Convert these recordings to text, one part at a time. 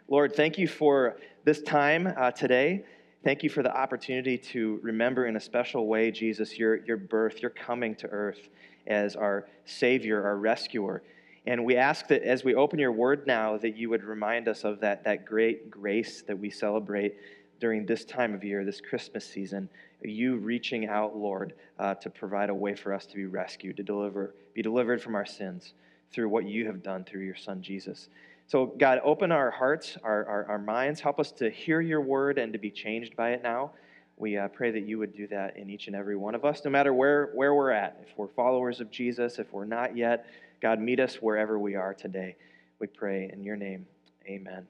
Lord, thank you for this time today. Thank you for the opportunity to remember in a special way, Jesus, your birth, your coming to earth as our Savior, our rescuer. And we ask that as we open your word now, that you would remind us of that great grace that we celebrate during this time of year, this Christmas season, you reaching out, Lord, to provide a way for us to be rescued, to be delivered from our sins through what you have done through your Son, Jesus. So, God, open our hearts, our minds. Help us to hear your word and to be changed by it now. We pray that you would do that in each and every one of us, no matter where we're at. If we're followers of Jesus, if we're not yet, God, meet us wherever we are today. We pray in your name. Amen.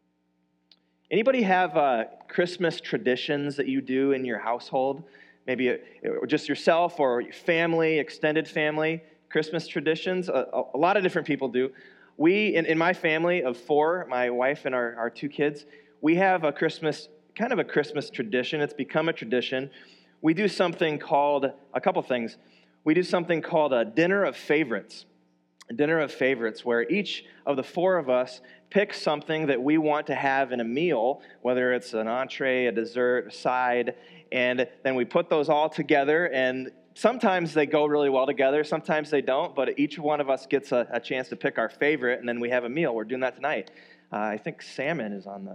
Anybody have Christmas traditions that you do in your household? Maybe just yourself or your family, extended family, Christmas traditions? A lot of different people do. We, in my family of four, my wife and our two kids, we have a Christmas tradition. It's become a tradition. We do something called, a couple things. We do something called a dinner of favorites. A dinner of favorites, where each of the four of us pick something that we want to have in a meal, whether it's an entree, a dessert, a side, and then we put those all together, and sometimes they go really well together, sometimes they don't, but each one of us gets a chance to pick our favorite, and then we have a meal. We're doing that tonight. I think salmon is on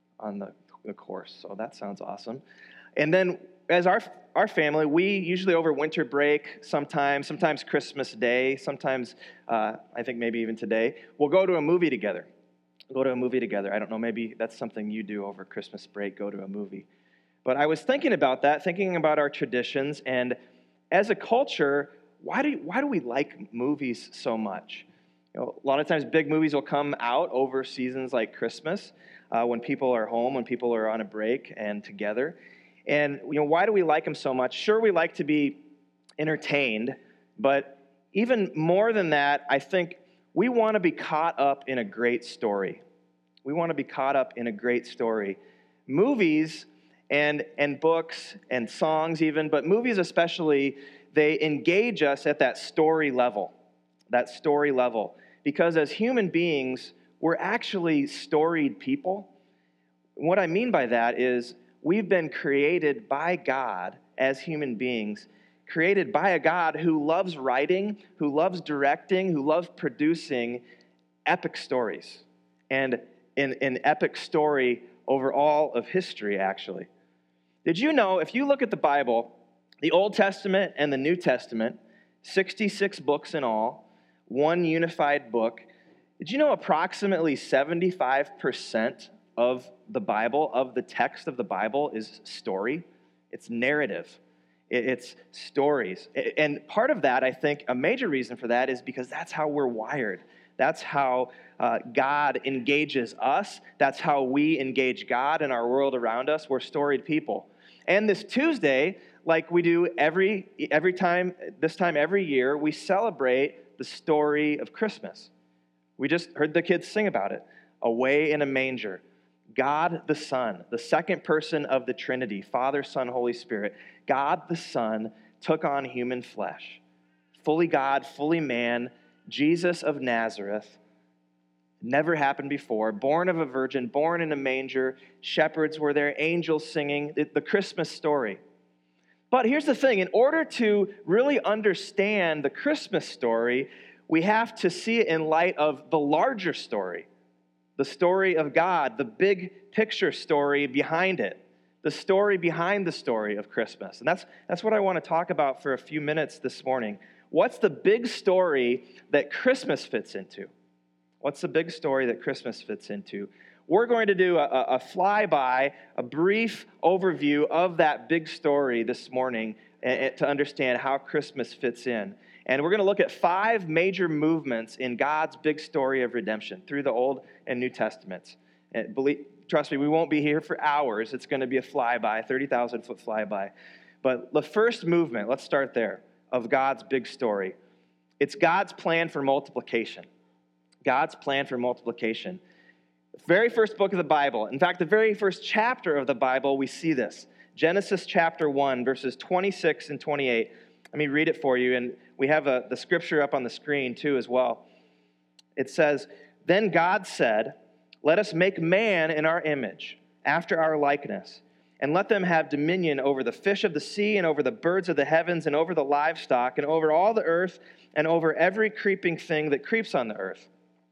the course, so that sounds awesome. And then as our family, we usually over winter break, sometimes Christmas Day, sometimes I think maybe even today, we'll go to a movie together. I don't know, maybe that's something you do over Christmas break, go to a movie. But I was thinking about that, thinking about our traditions, and as a culture, why do we like movies so much? You know, a lot of times big movies will come out over seasons like Christmas, when people are home, when people are on a break and together. And why do we like them so much? Sure, we like to be entertained, but even more than that, I think we want to be caught up in a great story. Movies and books and songs even, but movies especially, they engage us at that story level. Because as human beings, we're actually storied people. What I mean by that is we've been created by God as human beings, created by a God who loves writing, who loves directing, who loves producing epic stories. And an epic story over all of history, actually. Did you know, if you look at the Bible, the Old Testament and the New Testament, 66 books in all, one unified book, did you know approximately 75% of the Bible, of the text of the Bible, is story? It's narrative. It's stories. And part of that, I think, a major reason for that is because that's how we're wired. That's how God engages us. That's how we engage God in our world around us. We're storied people. And this Tuesday, like we do every time every year, we celebrate the story of Christmas. We just heard the kids sing about it. Away in a manger. God the Son, the second person of the Trinity, Father, Son, Holy Spirit. God the Son took on human flesh. Fully God, fully man, Jesus of Nazareth. Never happened before. Born of a virgin, born in a manger. Shepherds were there, angels singing. The Christmas story. But here's the thing. In order to really understand the Christmas story, we have to see it in light of the larger story. The story of God, the big picture story behind it. The story behind the story of Christmas. And that's what I want to talk about for a few minutes this morning. What's the big story that Christmas fits into? What's the big story that Christmas fits into? We're going to do a flyby, a brief overview of that big story this morning to understand how Christmas fits in. And we're going to look at 5 major movements in God's big story of redemption through the Old and New Testaments. And trust me, we won't be here for hours. It's going to be a flyby, 30,000-foot flyby. But the first movement, let's start there, of God's big story. It's God's plan for multiplication. God's plan for multiplication. The very first book of the Bible, in fact, the very first chapter of the Bible, we see this. Genesis chapter 1, verses 26 and 28. Let me read it for you, and we have the scripture up on the screen too as well. It says, "Then God said, Let us make man in our image, after our likeness, and let them have dominion over the fish of the sea and over the birds of the heavens and over the livestock and over all the earth and over every creeping thing that creeps on the earth.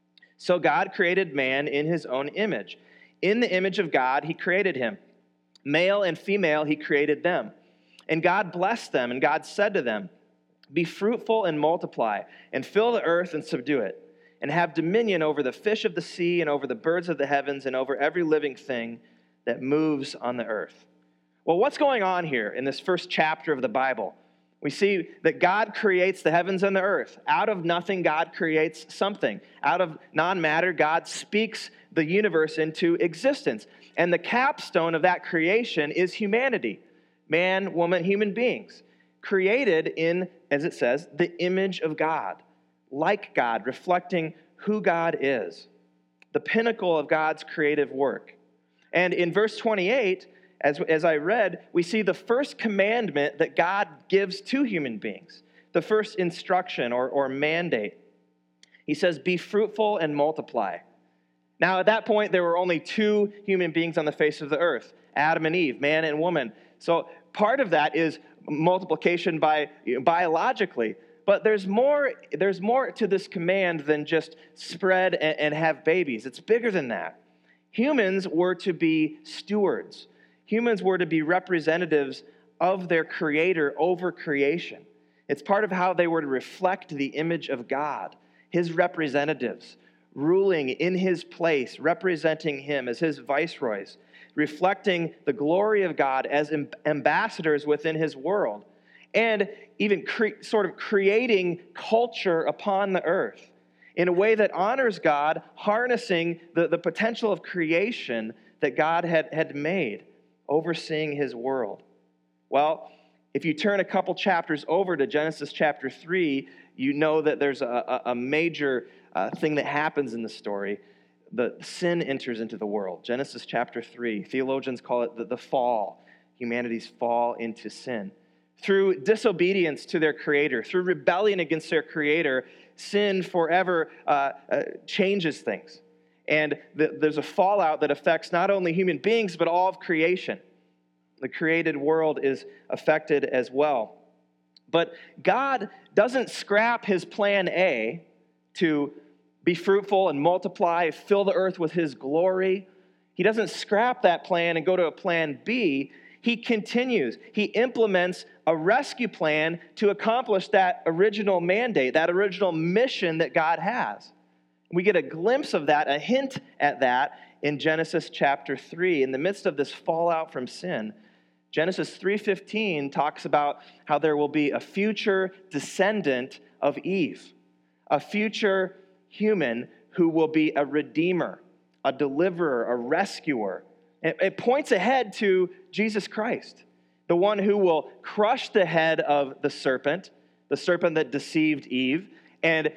So God created man in his own image. In the image of God, he created him. Male and female, he created them. And God blessed them, and God said to them, be fruitful and multiply, and fill the earth and subdue it, and have dominion over the fish of the sea and over the birds of the heavens and over every living thing that moves on the earth. Well, what's going on here in this first chapter of the Bible? We see that God creates the heavens and the earth. Out of nothing, God creates something. Out of non-matter, God speaks the universe into existence. And the capstone of that creation is humanity. Man, woman, human beings. Created in, as it says, the image of God. Like God, reflecting who God is. The pinnacle of God's creative work. And in verse 28, as I read, we see the first commandment that God gives to human beings. The first instruction or mandate. He says, be fruitful and multiply. Now, at that point, there were only two human beings on the face of the earth, Adam and Eve, man and woman. So part of that is multiplication biologically. But there's more to this command than just spread and have babies. It's bigger than that. Humans were to be stewards. Humans were to be representatives of their Creator over creation. It's part of how they were to reflect the image of God, His representatives, ruling in His place, representing Him as His viceroys, reflecting the glory of God as ambassadors within His world, and even sort of creating culture upon the earth in a way that honors God, harnessing the potential of creation that God had made, overseeing His world. Well, if you turn a couple chapters over to Genesis chapter 3, you know that there's a major thing that happens in the story. The sin enters into the world. Genesis chapter 3, theologians call it the fall, humanity's fall into sin. Through disobedience to their Creator, through rebellion against their Creator, sin forever changes things. And there's a fallout that affects not only human beings, but all of creation. The created world is affected as well. But God doesn't scrap His plan A to be fruitful and multiply, fill the earth with His glory. He doesn't scrap that plan and go to a plan B. He continues. He implements a rescue plan to accomplish that original mandate, that original mission that God has. We get a glimpse of that, a hint at that in Genesis chapter 3. In the midst of this fallout from sin, Genesis 3:15 talks about how there will be a future descendant of Eve, a future human who will be a redeemer, a deliverer, a rescuer. It points ahead to Jesus Christ, the one who will crush the head of the serpent that deceived Eve, and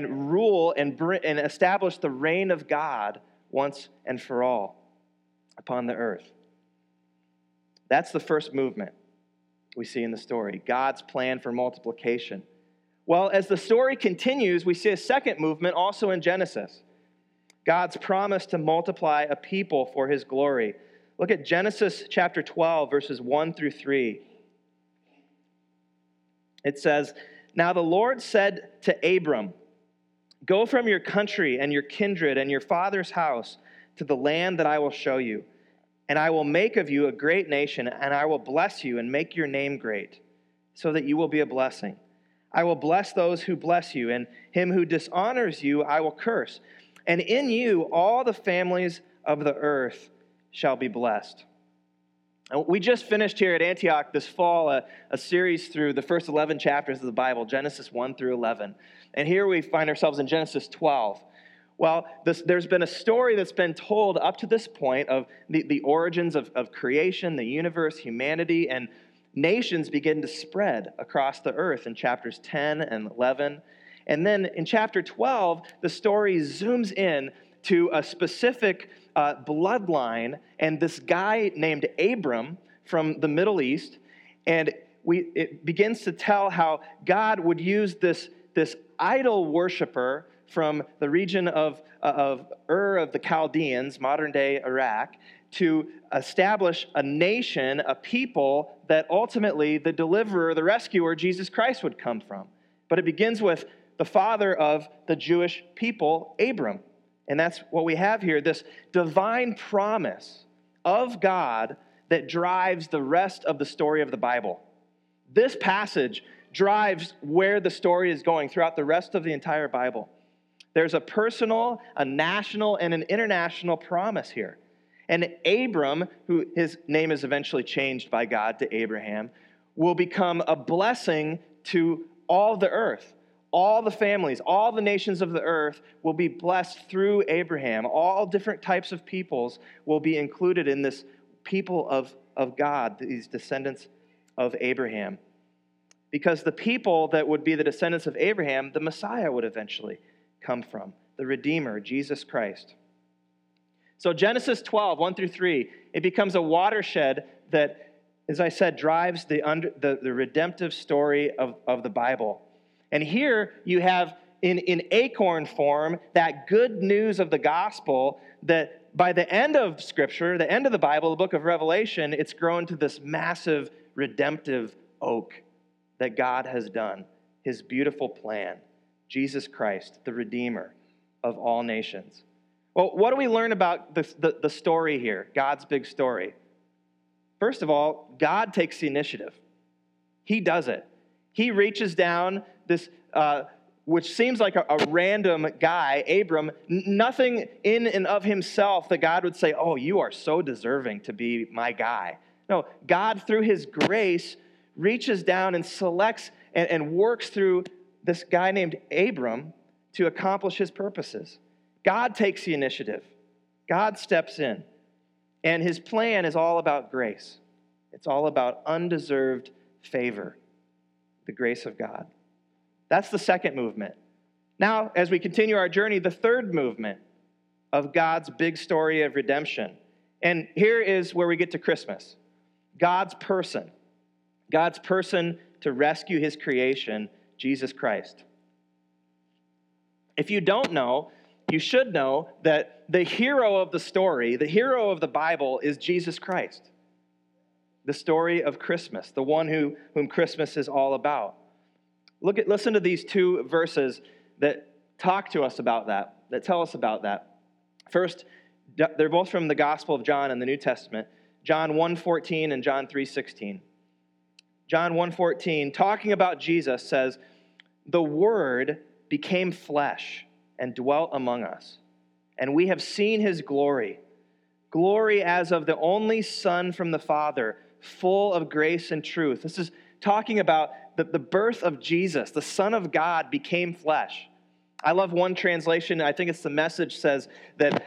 rule and establish the reign of God once and for all upon the earth. That's the first movement we see in the story, God's plan for multiplication. Well, as the story continues, we see a second movement also in Genesis. God's promise to multiply a people for His glory. Look at Genesis chapter 12, verses 1 through 3. It says, "Now the Lord said to Abram, 'Go from your country and your kindred and your father's house to the land that I will show you. And I will make of you a great nation, and I will bless you and make your name great, so that you will be a blessing. I will bless those who bless you, and him who dishonors you I will curse. And in you all the families of the earth shall be blessed.'" We just finished here at Antioch this fall a series through the first 11 chapters of the Bible, Genesis 1 through 11. And here we find ourselves in Genesis 12. Well, there's been a story that's been told up to this point of the origins of creation, the universe, humanity, and nations begin to spread across the earth in chapters 10 and 11. And then in chapter 12, the story zooms in to a specific bloodline and this guy named Abram from the Middle East. And it begins to tell how God would use this idol worshiper from the region of Ur of the Chaldeans, modern-day Iraq, to establish a nation, a people that ultimately the deliverer, the rescuer, Jesus Christ would come from. But it begins with the father of the Jewish people, Abram. And that's what we have here, this divine promise of God that drives the rest of the story of the Bible. This passage drives where the story is going throughout the rest of the entire Bible. There's a personal, a national, and an international promise here. And Abram, who his name is eventually changed by God to Abraham, will become a blessing to all the earth. All the families, all the nations of the earth will be blessed through Abraham. All different types of peoples will be included in this people of God, these descendants of Abraham. Because the people that would be the descendants of Abraham, the Messiah would eventually come from, the Redeemer, Jesus Christ. So Genesis 12, 1 through 3, it becomes a watershed that, as I said, drives the redemptive story of the Bible. And here you have in acorn form that good news of the gospel that by the end of Scripture, the end of the Bible, the book of Revelation, it's grown to this massive redemptive oak that God has done, his beautiful plan, Jesus Christ, the Redeemer of all nations. Well, what do we learn about the story here, God's big story? First of all, God takes the initiative. He does it. He reaches down this, which seems like a random guy, Abram, nothing in and of himself that God would say, oh, you are so deserving to be my guy. No, God, through his grace, reaches down and selects and works through this guy named Abram to accomplish his purposes. God takes the initiative. God steps in. And his plan is all about grace. It's all about undeserved favor, the grace of God. That's the second movement. Now, as we continue our journey, the third movement of God's big story of redemption. And here is where we get to Christmas. God's person. God's person to rescue his creation, Jesus Christ. If you don't know, you should know that the hero of the story, the hero of the Bible is Jesus Christ. The story of Christmas, the one whom Christmas is all about. Listen to these two verses that talk to us about that tell us about that. First, they're both from the Gospel of John in the New Testament, John 1:14 and John 3:16. John 1:14, talking about Jesus, says, "The Word became flesh and dwelt among us, and we have seen his glory, glory as of the only Son from the Father, full of grace and truth." This is talking about the birth of Jesus. The Son of God became flesh. I love one translation, I think it's the Message, says that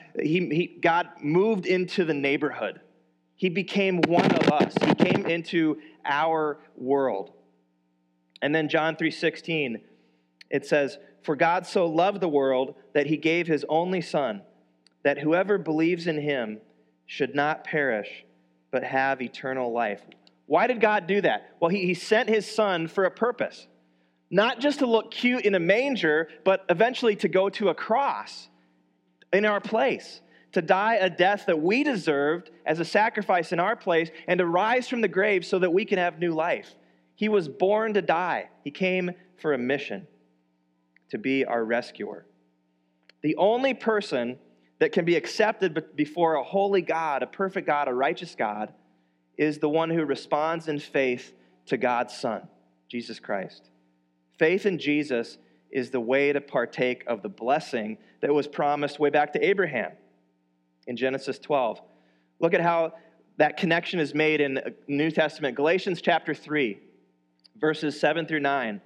God moved into the neighborhood. He became one of us. He came into our world. And then John 3:16, it says, "For God so loved the world that he gave his only Son, that whoever believes in him should not perish, but have eternal life." Why did God do that? Well, he sent his Son for a purpose. Not just to look cute in a manger, but eventually to go to a cross in our place, to die a death that we deserved as a sacrifice in our place, and to rise from the grave so that we can have new life. He was born to die. He came for a mission, to be our rescuer. The only person that can be accepted before a holy God, a perfect God, a righteous God, is the one who responds in faith to God's Son, Jesus Christ. Faith in Jesus is the way to partake of the blessing that was promised way back to Abraham in Genesis 12. Look at how that connection is made in the New Testament. Galatians chapter 3, verses 7 through 9.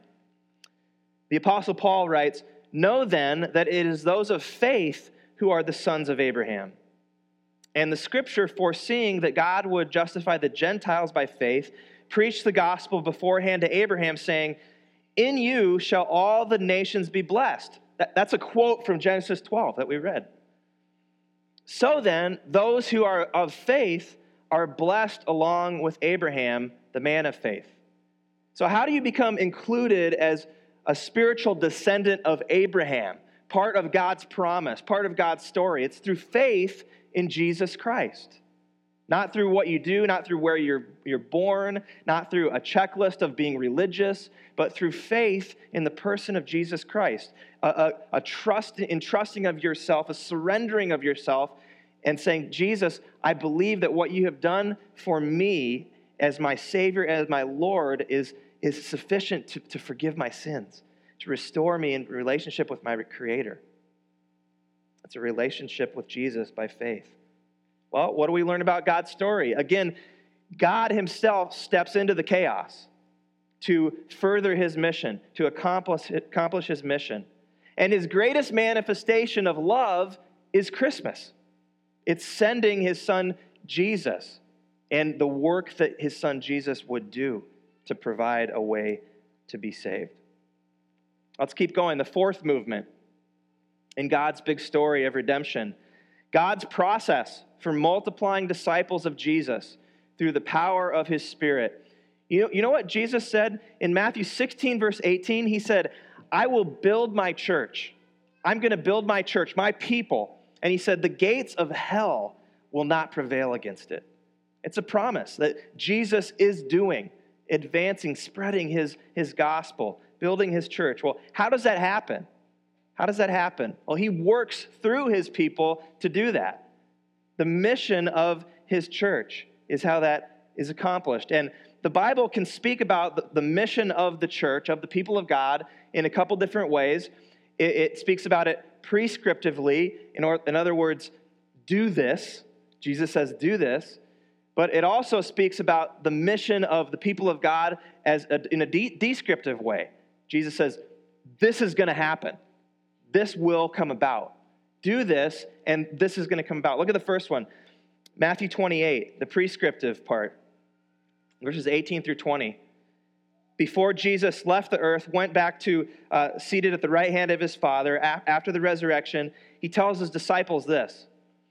The Apostle Paul writes, "Know then that it is those of faith who are the sons of Abraham. And the Scripture, foreseeing that God would justify the Gentiles by faith, preached the gospel beforehand to Abraham, saying, 'In you shall all the nations be blessed.'" That's a quote from Genesis 12 that we read. "So then, those who are of faith are blessed along with Abraham, the man of faith." So how do you become included as a spiritual descendant of Abraham? part of God's promise, part of God's story. It's through faith in Jesus Christ. Not through what you do, not through where you're born, not through a checklist of being religious, but through faith in the person of Jesus Christ. A trusting of yourself, a surrendering of yourself, and saying, Jesus, I believe that what you have done for me as my Savior, as my Lord, is sufficient to forgive my sins, to restore me in relationship with my Creator. It's a relationship with Jesus by faith. Well, what do we learn about God's story? Again, God himself steps into the chaos to further his mission, to accomplish his mission. And his greatest manifestation of love is Christmas. It's sending his son Jesus and the work that his son Jesus would do to provide a way to be saved. Let's keep going. The fourth movement in God's big story of redemption, God's process for multiplying disciples of Jesus through the power of his Spirit. You know what Jesus said in Matthew 16, verse 18? He said, I will build my church. I'm going to build my church, my people. And he said, the gates of hell will not prevail against it. It's a promise that Jesus is doing, advancing, spreading his gospel, building his church. Well, how does that happen? How does that happen? Well, he works through his people to do that. The mission of his church is how that is accomplished. And the Bible can speak about the mission of the church, of the people of God, in a couple different ways. It speaks about it prescriptively. In other words, do this. Jesus says, do this. But it also speaks about the mission of the people of God in a descriptive way. Jesus says, this is going to happen. This will come about. Do this, and this is going to come about. Look at the first one. Matthew 28, the prescriptive part, verses 18 through 20. Before Jesus left the earth, went back to seated at the right hand of his Father after the resurrection, he tells his disciples this: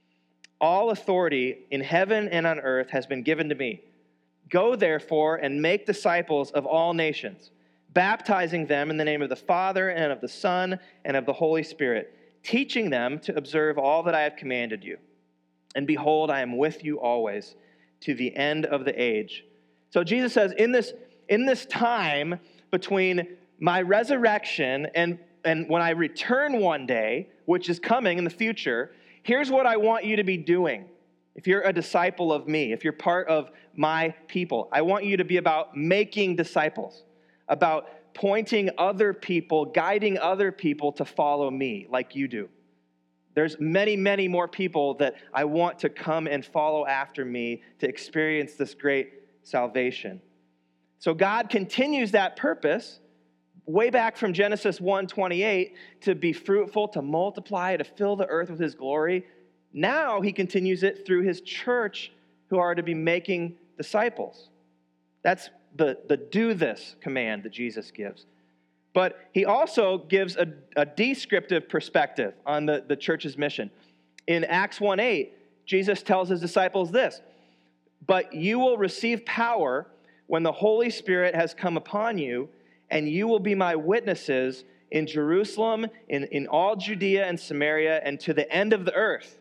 all authority in heaven and on earth has been given to me. Go, therefore, and make disciples of all nations, baptizing them in the name of the Father and of the Son and of the Holy Spirit, teaching them to observe all that I have commanded you. And behold, I am with you always to the end of the age. So Jesus says, in this time between my resurrection and when I return one day, which is coming in the future, here's what I want you to be doing. If you're a disciple of me, if you're part of my people, I want you to be about making disciples, about pointing other people, guiding other people to follow me like you do. There's many, many more people that I want to come and follow after me to experience this great salvation. So God continues that purpose way back from Genesis 1:28 to be fruitful, to multiply, to fill the earth with his glory. Now he continues it through his church who are to be making disciples. That's the do this command that Jesus gives. But he also gives a descriptive perspective on the church's mission. In Acts 1:8, Jesus tells his disciples this: but you will receive power when the Holy Spirit has come upon you, and you will be my witnesses in Jerusalem, in all Judea and Samaria, and to the end of the earth.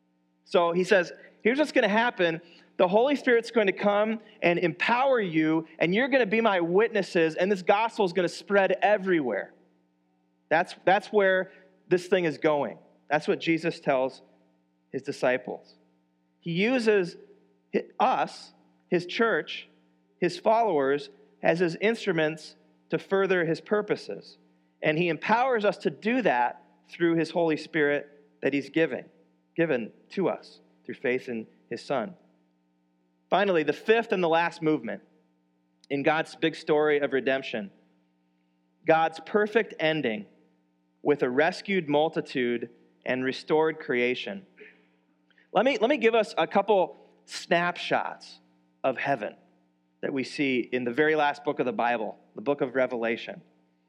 So he says, here's what's going to happen. The Holy Spirit's going to come and empower you, and you're going to be my witnesses, and this gospel is going to spread everywhere. That's where this thing is going. That's what Jesus tells his disciples. He uses us, his church, his followers, as his instruments to further his purposes. And he empowers us to do that through his Holy Spirit that he's given to us through faith in his Son. Finally, the fifth and the last movement in God's big story of redemption, God's perfect ending with a rescued multitude and restored creation. Let me give us a couple snapshots of heaven that we see in the very last book of the Bible, the book of Revelation.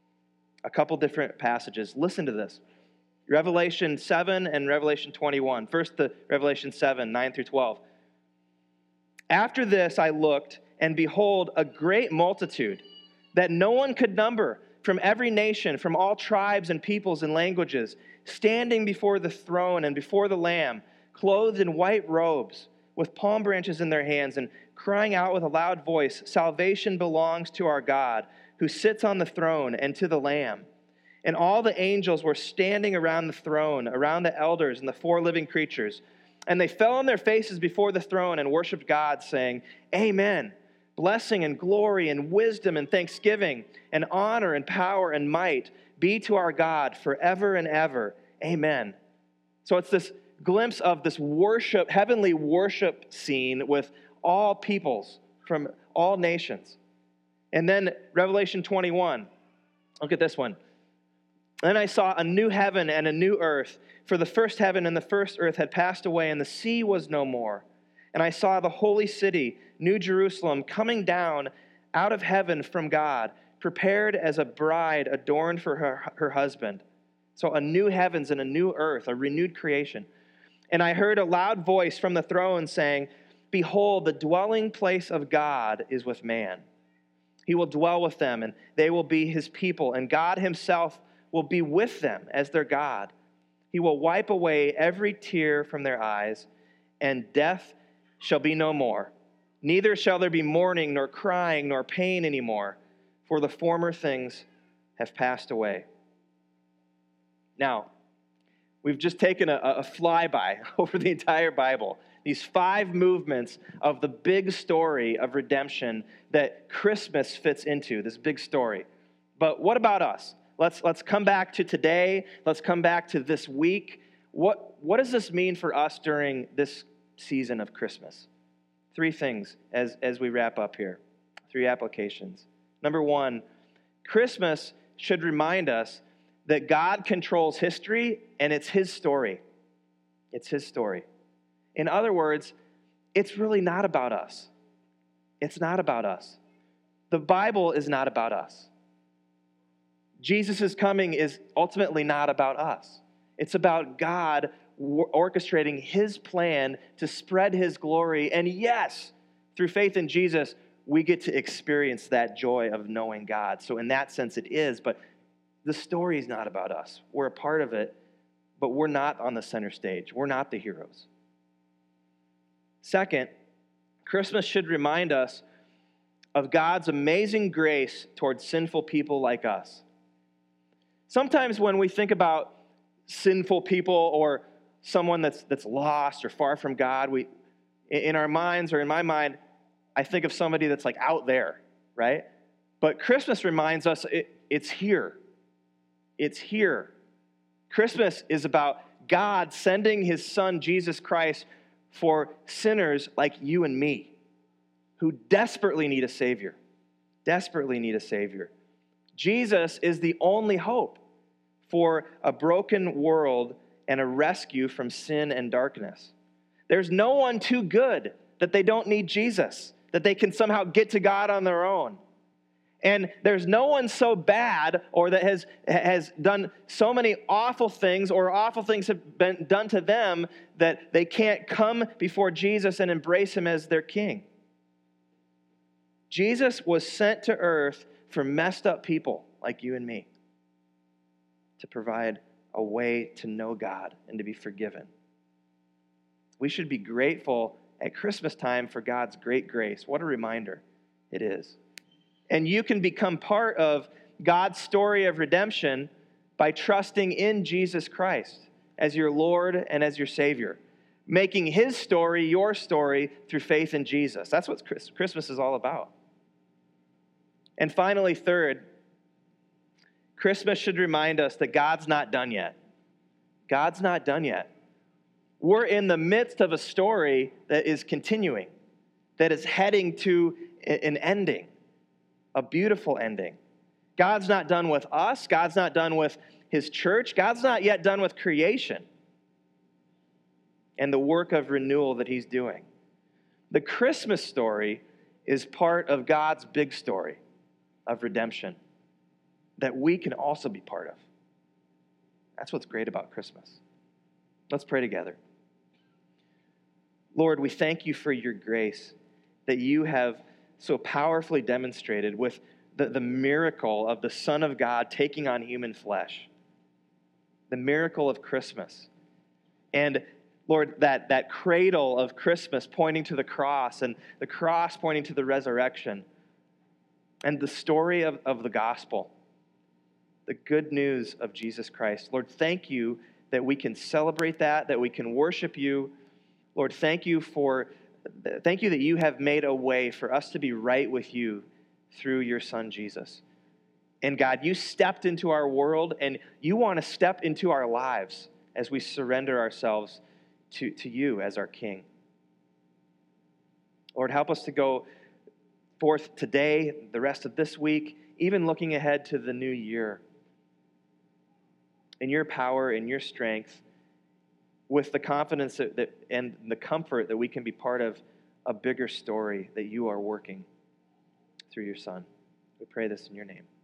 A couple different passages. Listen to this. Revelation 7 and Revelation 21. First, the Revelation 7, 9 through 12. After this I looked, and behold, a great multitude that no one could number, from every nation, from all tribes and peoples and languages, standing before the throne and before the Lamb, clothed in white robes, with palm branches in their hands, and crying out with a loud voice, "Salvation belongs to our God, who sits on the throne, and to the Lamb." And all the angels were standing around the throne, around the elders and the four living creatures. And they fell on their faces before the throne and worshiped God, saying, "Amen. Blessing and glory and wisdom and thanksgiving and honor and power and might be to our God forever and ever. Amen." So it's this glimpse of this worship, heavenly worship scene with all peoples from all nations. And then Revelation 21. Look at this one. Then I saw a new heaven and a new earth, for the first heaven and the first earth had passed away, and the sea was no more. And I saw the holy city, New Jerusalem, coming down out of heaven from God, prepared as a bride adorned for her husband. So a new heavens and a new earth, a renewed creation. And I heard a loud voice from the throne saying, "Behold, the dwelling place of God is with man. He will dwell with them, and they will be his people, and God himself will be with them as their God. He will wipe away every tear from their eyes, and death shall be no more. Neither shall there be mourning, nor crying, nor pain anymore, for the former things have passed away." Now, we've just taken a flyby over the entire Bible. These 5 movements of the big story of redemption that Christmas fits into, this big story. But what about us? Let's come back to today. Let's come back to this week. What does this mean for us during this season of Christmas? 3 things as we wrap up here. 3 applications. Number 1, Christmas should remind us that God controls history and it's his story. It's his story. In other words, it's really not about us. It's not about us. The Bible is not about us. Jesus' coming is ultimately not about us. It's about God orchestrating his plan to spread his glory. And yes, through faith in Jesus, we get to experience that joy of knowing God. So in that sense, it is. But the story is not about us. We're a part of it, but we're not on the center stage. We're not the heroes. Second, Christmas should remind us of God's amazing grace towards sinful people like us. Sometimes when we think about sinful people or someone that's lost or far from God, in our minds or in my mind, I think of somebody that's like out there, right? But Christmas reminds us it's here. It's here. Christmas is about God sending his son, Jesus Christ, for sinners like you and me who desperately need a Savior. Desperately need a Savior. Jesus is the only hope for a broken world and a rescue from sin and darkness. There's no one too good that they don't need Jesus, that they can somehow get to God on their own. And there's no one so bad or that has done so many awful things or awful things have been done to them that they can't come before Jesus and embrace him as their king. Jesus was sent to earth for messed up people like you and me to provide a way to know God and to be forgiven. We should be grateful at Christmas time for God's great grace. What a reminder it is. And you can become part of God's story of redemption by trusting in Jesus Christ as your Lord and as your Savior, making his story your story through faith in Jesus. That's what Christmas is all about. And finally, third, Christmas should remind us that God's not done yet. God's not done yet. We're in the midst of a story that is continuing, that is heading to an ending, a beautiful ending. God's not done with us. God's not done with his church. God's not yet done with creation and the work of renewal that he's doing. The Christmas story is part of God's big story of redemption that we can also be part of. That's what's great about Christmas. Let's pray together. Lord, we thank you for your grace that you have so powerfully demonstrated with the miracle of the Son of God taking on human flesh, the miracle of Christmas. And Lord, that cradle of Christmas pointing to the cross, and the cross pointing to the resurrection, and the story of the gospel, the good news of Jesus Christ. Lord, thank you that we can celebrate that we can worship you. Lord, thank you that you have made a way for us to be right with you through your Son, Jesus. And God, you stepped into our world, and you want to step into our lives as we surrender ourselves to you as our King. Lord, help us to go forth today, the rest of this week, even looking ahead to the new year, in your power, in your strength, with the confidence that and the comfort that we can be part of a bigger story that you are working through your Son. We pray this in your name.